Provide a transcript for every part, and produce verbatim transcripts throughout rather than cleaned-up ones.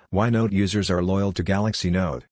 Why Note users are loyal to Galaxy Note.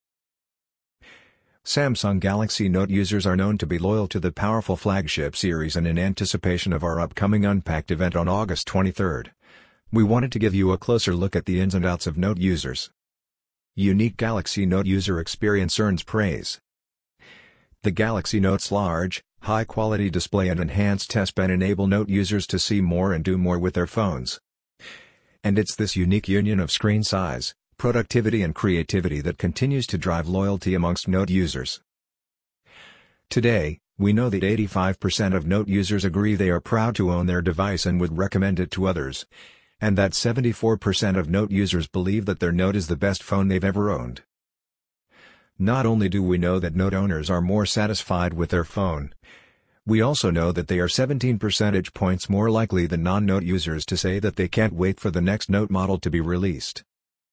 Samsung Galaxy Note users are known to be loyal to the powerful flagship series, and in anticipation of our upcoming Unpacked event on August twenty-third, we wanted to give you a closer look at the ins and outs of Note users. Unique Galaxy Note user experience earns praise. The Galaxy Note's large, high-quality display and enhanced S Pen enable Note users to see more and do more with their phones. And it's this unique union of screen size, productivity and creativity that continues to drive loyalty amongst Note users. Today, we know that eighty-five percent of Note users agree they are proud to own their device and would recommend it to others, and that seventy-four percent of Note users believe that their Note is the best phone they've ever owned. Not only do we know that Note owners are more satisfied with their phone, we also know that they are seventeen percentage points more likely than non-Note users to say that they can't wait for the next Note model to be released.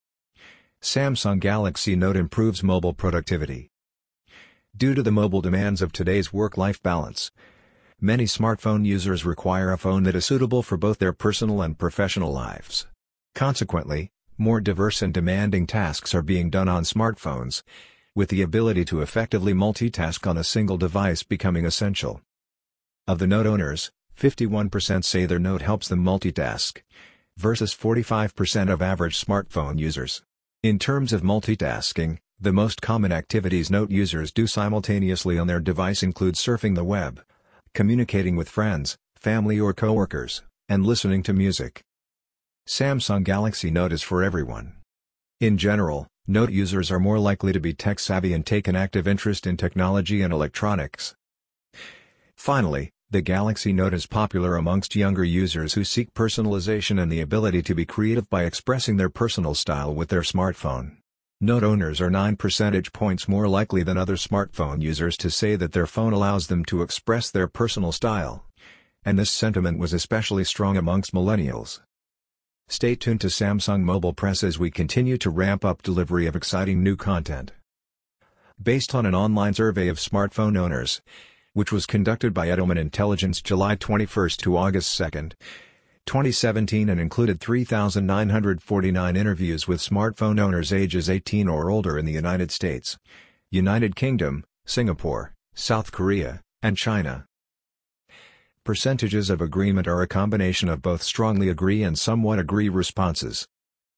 Samsung Galaxy Note improves mobile productivity. Due to the mobile demands of today's work-life balance, many smartphone users require a phone that is suitable for both their personal and professional lives. Consequently, more diverse and demanding tasks are being done on smartphones, with the ability to effectively multitask on a single device becoming essential. Of the Note owners, fifty-one percent say their Note helps them multitask, versus forty-five percent of average smartphone users. In terms of multitasking, the most common activities Note users do simultaneously on their device include surfing the web, communicating with friends, family or coworkers, and listening to music. Samsung Galaxy Note is for everyone. In general, Note users are more likely to be tech-savvy and take an active interest in technology and electronics. Finally, the Galaxy Note is popular amongst younger users who seek personalization and the ability to be creative by expressing their personal style with their smartphone. Note owners are nine percentage points more likely than other smartphone users to say that their phone allows them to express their personal style, and this sentiment was especially strong amongst millennials. Stay tuned to Samsung Mobile Press as we continue to ramp up delivery of exciting new content. Based on an online survey of smartphone owners, which was conducted by Edelman Intelligence July twenty-first to August second, twenty seventeen, and included three thousand nine hundred forty-nine interviews with smartphone owners ages eighteen or older in the United States, United Kingdom, Singapore, South Korea, and China. Percentages of agreement are a combination of both strongly agree and somewhat agree responses.